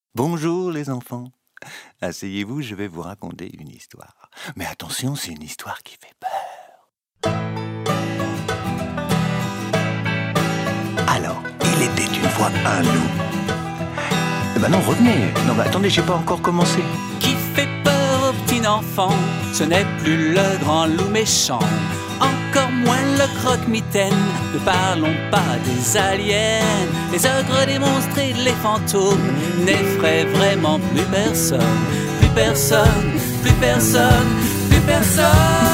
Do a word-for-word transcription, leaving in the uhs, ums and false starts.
Bonjour les enfants. Asseyez-vous, je vais vous raconter une histoire. Mais attention, c'est une histoire qui fait peur. Alors, il était une fois un loup. Eh ben non, revenez. Non, mais attendez, j'ai pas encore commencé. Qui fait peur au petit enfant, ce n'est plus le grand loup méchant, encore moins le croque-mitaine. Ne parlons pas des aliens, les ogres, les monstres et les fantômes n'effraient vraiment plus personne, plus personne, plus personne, plus personne.